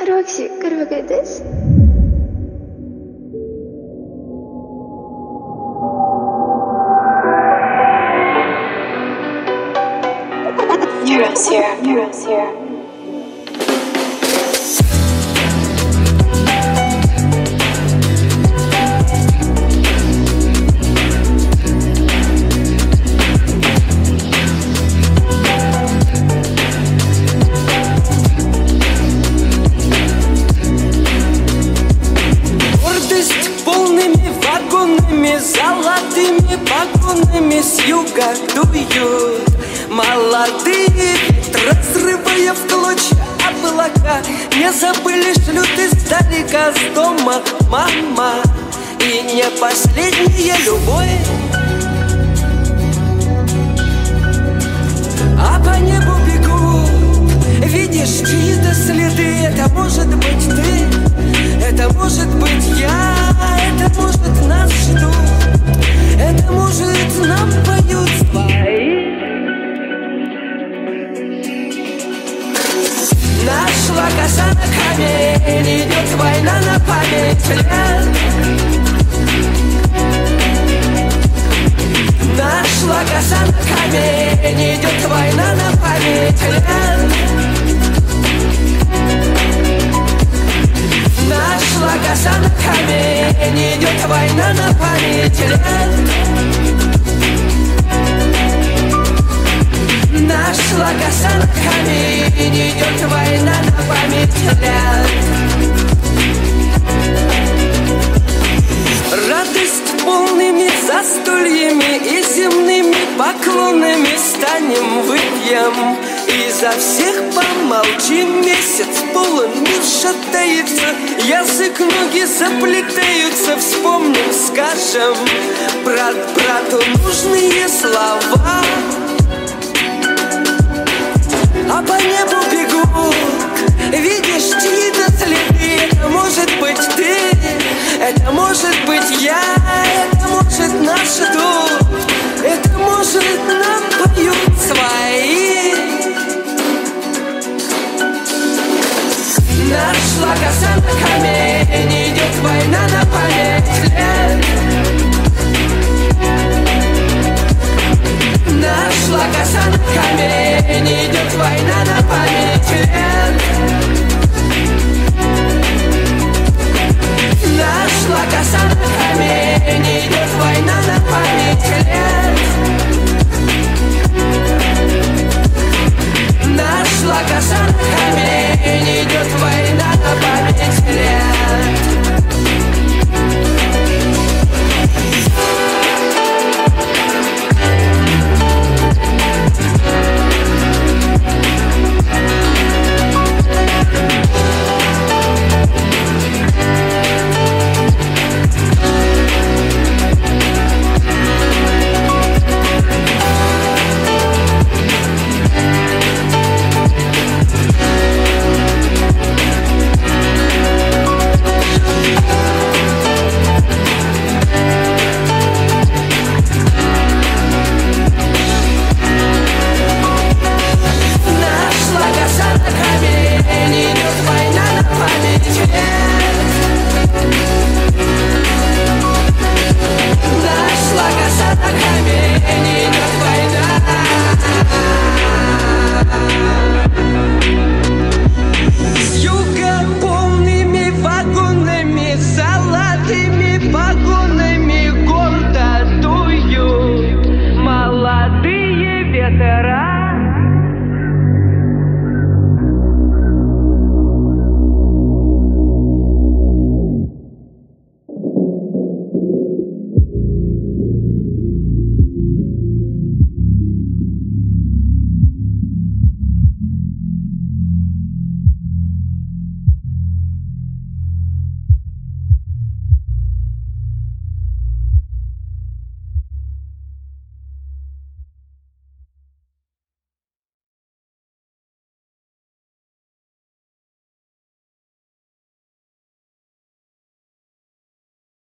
Roxy, could we get this? Neuros. Золотыми погонами с юга дуют молодые ветры, разрывая в клочья облака. Не забыли, шлют издалека с дома мама. И не последняя любовь, а по небу бегут, видишь чьи-то следы. Это может быть ты, это может быть я, это может нас ждут, это может нам поют твои. Нашла коса на камень, идет война на память лет. Нашла коса на камень, идет война на память лет. Нашла коса на камень, идет война на память лет. Нашла коса на камень, идет война на память лет. Радость полными застольями и земными поклонами станем, выпьем. И за всех помолчим, месяц полон, мир шатается, язык, ноги заплетаются. Вспомним, скажем брату нужные слова. А по небу бегут, видишь чьи-то следы. Это может быть ты, это может быть я, это может нас ждут, это может нам поют свои. Нашла коса на камень, идет война на память лет. Нашла коса на камень, идет война на память лет. Нашла коса на камень, идет война на память лет. Нашла коса на камень, идет война на память лет. Молодые ветера